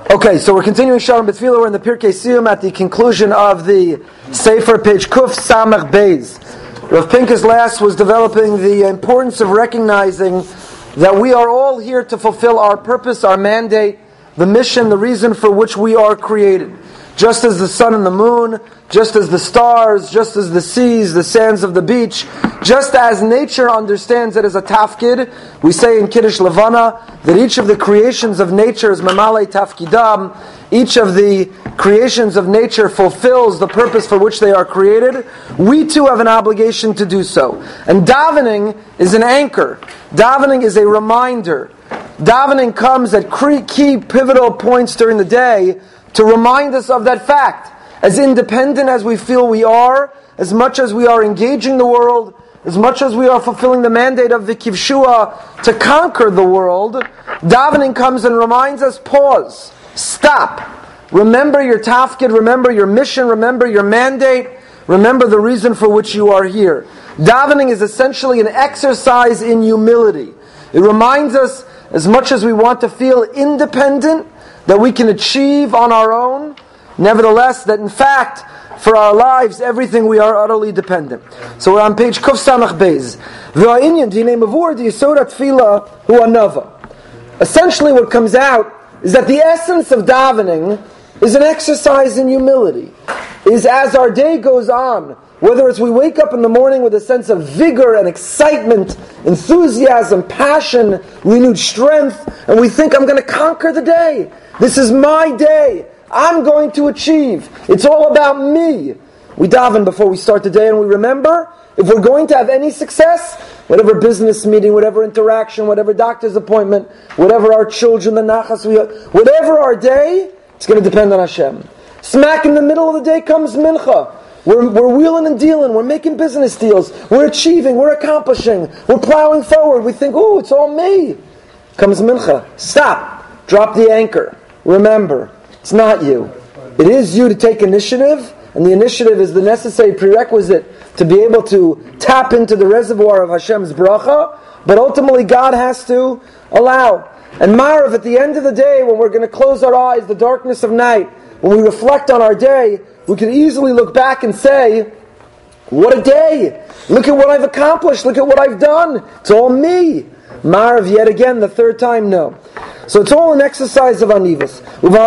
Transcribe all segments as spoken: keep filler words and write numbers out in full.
Okay, so we're continuing Shalom B'Tfilah. We're in the Pirkei Siyum at the conclusion of the Sefer, page Kuf Samach Beis. Rav Pinkus last was developing the importance of recognizing that we are all here to fulfill our purpose, our mandate, the mission, the reason for which we are created. Just as the sun and the moon, just as the stars, just as the seas, the sands of the beach, just as nature understands it as a tafkid, we say in Kiddush Levana that each of the creations of nature is mamale tafkidam. Each of the creations of nature fulfills the purpose for which they are created. We too have an obligation to do so. And davening is an anchor. Davening is a reminder. Davening comes at key pivotal points during the day to remind us of that fact. As independent as we feel we are, as much as we are engaging the world, as much as we are fulfilling the mandate of the Kivshua to conquer the world, davening comes and reminds us, pause, stop, remember your tafkid, remember your mission, remember your mandate, remember the reason for which you are here. Davening is essentially an exercise in humility. It reminds us, as much as we want to feel independent, that we can achieve on our own, nevertheless, that in fact, for our lives, everything we are utterly dependent. So we're on page Kuf Samach Beis. V'ha'inyan dinei mavur d'yesod ha'tefila hu anava. Essentially what comes out is that the essence of davening is an exercise in humility. Is as our day goes on, whether it's we wake up in the morning with a sense of vigor and excitement, enthusiasm, passion, renewed strength, and we think, I'm going to conquer the day. This is my day. I'm going to achieve. It's all about me. We daven before we start the day, and we remember, if we're going to have any success, whatever business meeting, whatever interaction, whatever doctor's appointment, whatever our children, the nachas, we have, whatever our day, it's going to depend on Hashem. Smack in the middle of the day comes mincha. We're, we're wheeling and dealing. We're making business deals. We're achieving. We're accomplishing. We're plowing forward. We think, oh, it's all me. Comes mincha. Stop. Drop the anchor. Remember, it's not you. It is you to take initiative, and the initiative is the necessary prerequisite to be able to tap into the reservoir of Hashem's bracha, but ultimately God has to allow. And Marav, at the end of the day, when we're going to close our eyes, the darkness of night, when we reflect on our day, we can easily look back and say, what a day! Look at what I've accomplished, look at what I've done, it's all me. Marav, yet again, the third time, no. So it's all an exercise of anivus.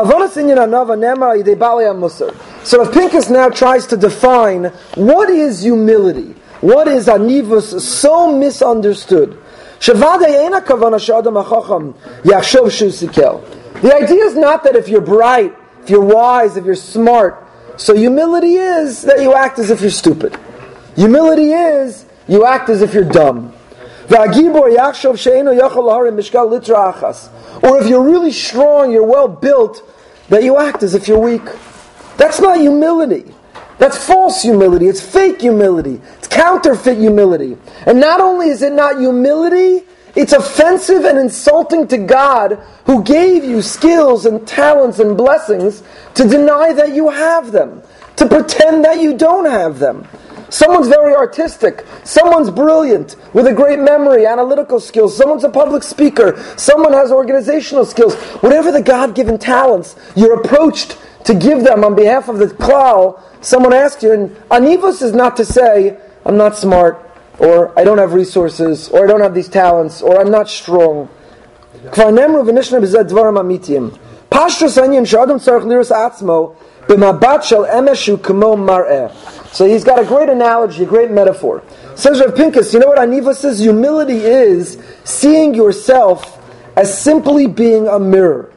So if Pinkus now tries to define what is humility, what is anivus, so misunderstood. The idea is not that if you're bright, if you're wise, if you're smart, so humility is that you act as if you're stupid. Humility is you act as if you're dumb. Or if you're really strong, you're well built, that you act as if you're weak. That's not humility. That's false humility. It's fake humility. It's counterfeit humility. And not only is it not humility, it's offensive and insulting to God, who gave you skills and talents and blessings, to deny that you have them, to pretend that you don't have them. Someone's very artistic, someone's brilliant, with a great memory, analytical skills, someone's a public speaker, someone has organizational skills. Whatever the God-given talents, you're approached to give them on behalf of the klal. Someone asks you, and anivus is not to say, I'm not smart, or I don't have resources, or I don't have these talents, or I'm not strong. So he's got a great analogy, a great metaphor. Says Rav Pinkus, you know what anivus says? Humility is seeing yourself as simply being a mirror.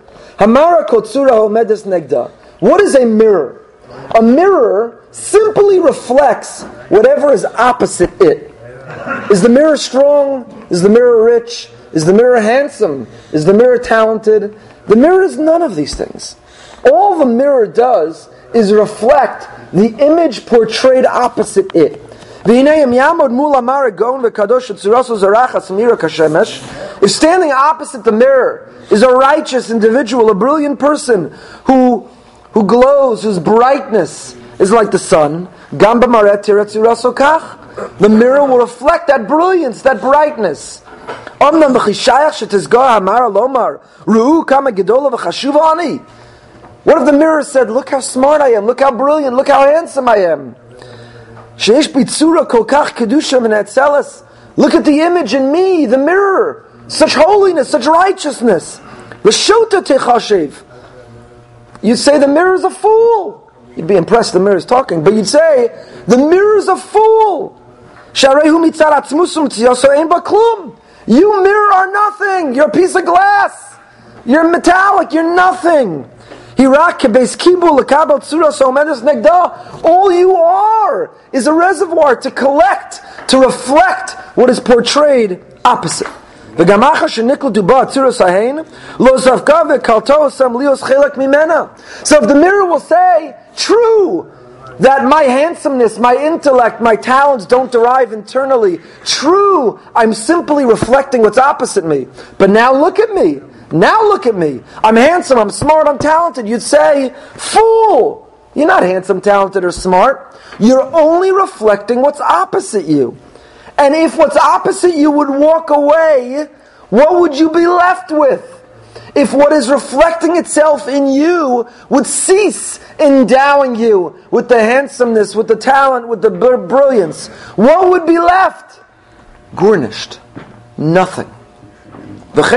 What is a mirror? A mirror simply reflects whatever is opposite it. Is the mirror strong? Is the mirror rich? Is the mirror handsome? Is the mirror talented? The mirror is none of these things. All the mirror does is reflect the image portrayed opposite it. If standing opposite the mirror is a righteous individual, a brilliant person who who glows, whose brightness is like the sun, the mirror will reflect that brilliance, that brightness. What if the mirror said, look how smart I am, look how brilliant, look how handsome I am? Look at the image in me, the mirror. Such holiness, such righteousness. You'd say the mirror's a fool. You'd be impressed the mirror's talking, but you'd say, the mirror's a fool. You mirror are nothing. You're a piece of glass. You're metallic. You're nothing. All you are is a reservoir to collect, to reflect what is portrayed opposite. So if the mirror will say, true, that my handsomeness, my intellect, my talents don't derive internally. True, I'm simply reflecting what's opposite me. But now look at me. Now look at me. I'm handsome, I'm smart, I'm talented. You'd say, fool! You're not handsome, talented, or smart. You're only reflecting what's opposite you. And if what's opposite you would walk away, what would you be left with? If what is reflecting itself in you would cease endowing you with the handsomeness, with the talent, with the brilliance, what would be left? Garnished. Nothing. That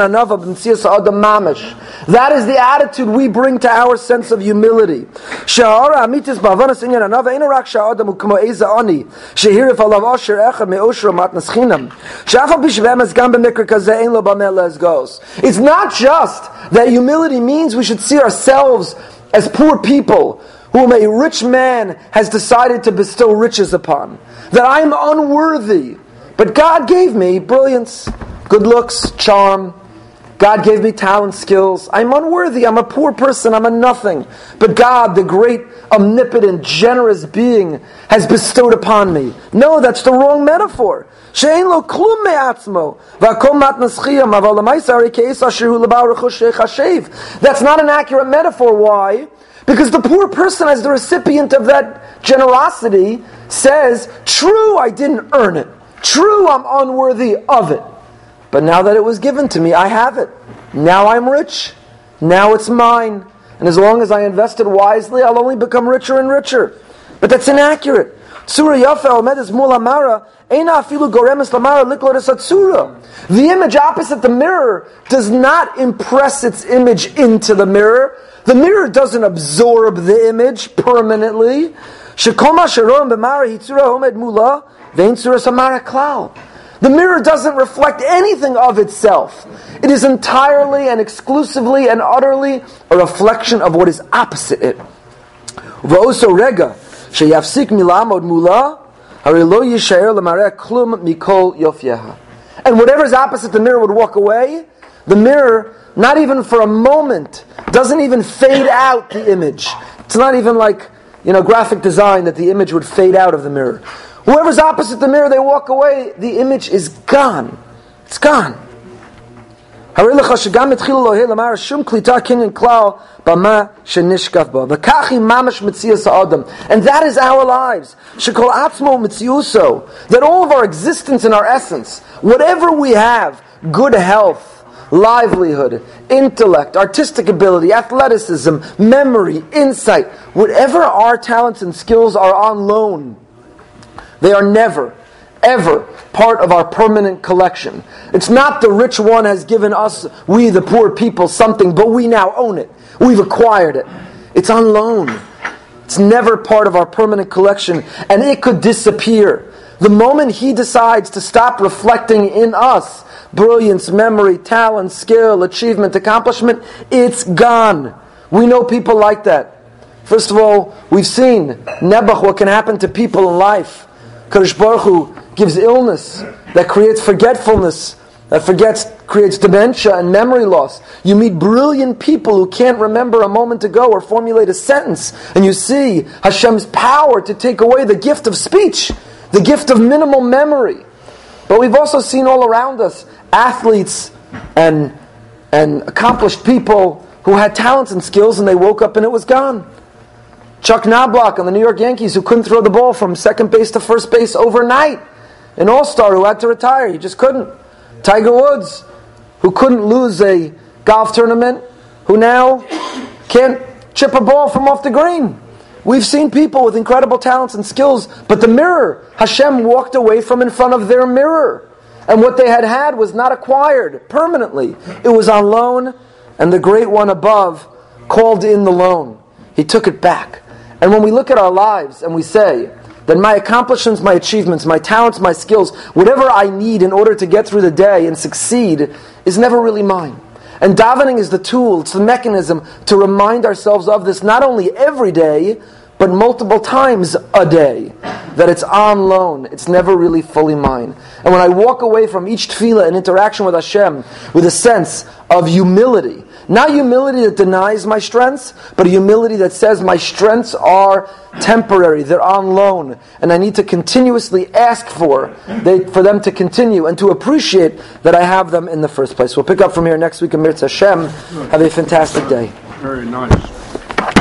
is the attitude we bring to our sense of humility. It's not just that humility means we should see ourselves as poor people whom a rich man has decided to bestow riches upon. That I am unworthy, but God gave me brilliance, good looks, charm. God gave me talent, skills. I'm unworthy. I'm a poor person. I'm a nothing. But God, the great, omnipotent, generous being, has bestowed upon me. No, that's the wrong metaphor. That's not an accurate metaphor. Why? Because the poor person, as the recipient of that generosity, says, true, I didn't earn it. True, I'm unworthy of it. But now that it was given to me, I have it. Now I'm rich. Now it's mine. And as long as I invested wisely, I'll only become richer and richer. But that's inaccurate. The image opposite the mirror does not impress its image into the mirror. The mirror doesn't absorb the image permanently. The mirror doesn't reflect anything of itself. It is entirely and exclusively and utterly a reflection of what is opposite it. And whatever is opposite the mirror would walk away. The mirror, not even for a moment, doesn't even fade out the image. It's not even like, you know, graphic design that the image would fade out of the mirror. Whoever's opposite the mirror, they walk away, the image is gone. It's gone. And that is our lives. That all of our existence and our essence, whatever we have, good health, livelihood, intellect, artistic ability, athleticism, memory, insight, whatever our talents and skills are on loan, they are never, ever part of our permanent collection. It's not the rich one has given us, we the poor people, something, but we now own it. We've acquired it. It's on loan. It's never part of our permanent collection, and it could disappear. The moment he decides to stop reflecting in us brilliance, memory, talent, skill, achievement, accomplishment, it's gone. We know people like that. First of all, we've seen Nebuch, what can happen to people in life. Kadosh Baruch Hu gives illness that creates forgetfulness, that forgets, creates dementia and memory loss. You meet brilliant people who can't remember a moment ago or formulate a sentence, and you see Hashem's power to take away the gift of speech, the gift of minimal memory. But we've also seen all around us athletes and and accomplished people who had talents and skills, and they woke up and it was gone. Chuck Knobloch on the New York Yankees, who couldn't throw the ball from second base to first base overnight. An all-star who had to retire. He just couldn't. Tiger Woods, who couldn't lose a golf tournament, who now can't chip a ball from off the green. We've seen people with incredible talents and skills, but the mirror, Hashem walked away from in front of their mirror. And what they had had was not acquired permanently. It was on loan, and the Great One above called in the loan. He took it back. And when we look at our lives and we say that my accomplishments, my achievements, my talents, my skills, whatever I need in order to get through the day and succeed is never really mine. And davening is the tool, it's the mechanism to remind ourselves of this not only every day, but multiple times a day, that it's on loan, it's never really fully mine. And when I walk away from each tefillah and interaction with Hashem with a sense of humility, not humility that denies my strengths, but a humility that says my strengths are temporary, they're on loan, and I need to continuously ask for they, for them to continue and to appreciate that I have them in the first place. We'll pick up from here next week. Amir Hashem. Have a fantastic day. Very nice.